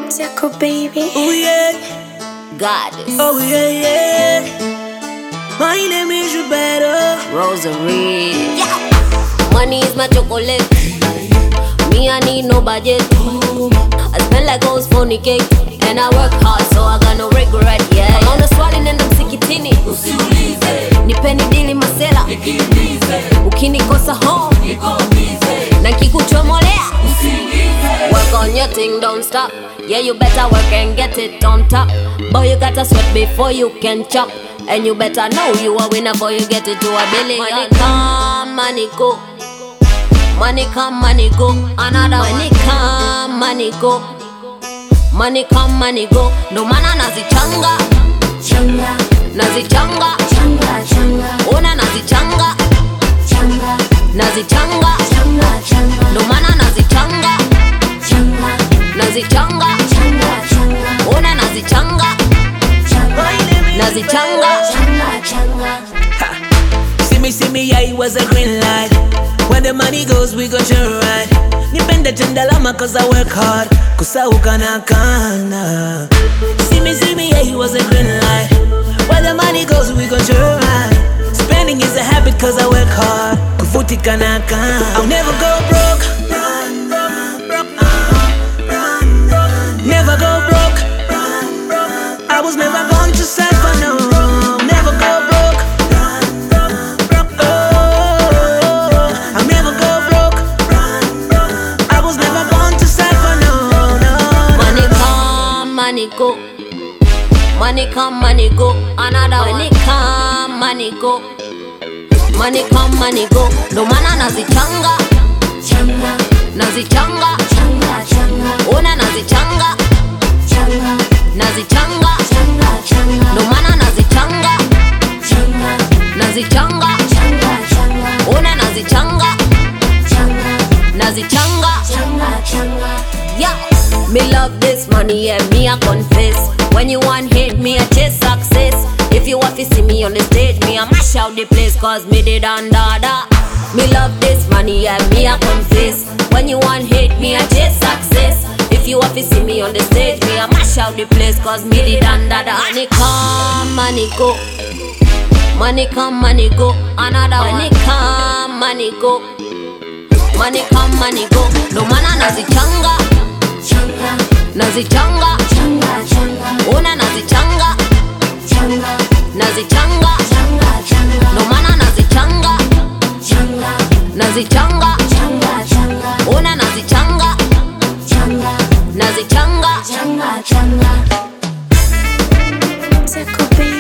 Tickle baby. Oh yeah, Goddess, oh yeah, yeah. My name is Roberto. Rosary. Yeah. Money is my chocolate. Me, I need no budget. I smell like Ghost phony cake. And I work hard, so I got no regret, yeah. I'm on the swallowing and I'm sikitini. Nipeni dili masela. Ukinikosa home. Na kikuchomolea. Work on your thing, don't stop. Yeah, you better work and get it on top. Boy, you gotta sweat before you can chop. And you better know you a winner before you get it to $1 billion. Money come, money go. Money come, money go. Another money come, money go. Money come, money go. No mana nazichanga, Changa, nazichanga, changa, changa, ona nazichanga, changa, nazichanga. changa, changa, No mana nazichanga, changa, nazichanga, changa, changa, ona nazichanga, My name is nazichanga. changa, changa. See me, yeah, it was a green light. When the money goes, we gon' turn right. Nipende tendalama cause I work hard. Kusauka na kana. See me, yeah, it was a green light. When the money goes, we gon' turn right. Spending is a habit cause I work hard. Kufutika na kana. I'll never go broke. Never go broke. I was never going to suffer, no. Never go broke. Oh, I'll never go broke. I was never going to suffer, no, no. Money come, money go. Money come, money go. Another money come, money go. Money come, money go. No mana nazichanga, Changa, nazichanga. changa, changa, Ona nazichanga, changa, nazichanga. changa, changa, No mana nazichanga, changa, nazichanga. changa, changa, Ona nazichanga, changa, nazichanga. changa, changa. Yeah, me love this money, yeah, me I confess. When you want hate, me I chase success. If you want to see me on the stage, me I mash out the place, cause me did da. Me love this money, yeah, me I confess. When you want hate, me I chase success. If you want to see me on the stage, me I mash out the place, cause me did da. Money come, money go. Money come, money go. Another money come, money go. Money come, money go. No mana nazichanga, Changa, nazichanga. changa, changa, Ona nazichanga, changa, nazichanga. changa, changa, No mana nazichanga, changa, nazichanga. changa, changa, Ona nazichanga, changa, nazichanga. changa, changa. Tickle baby.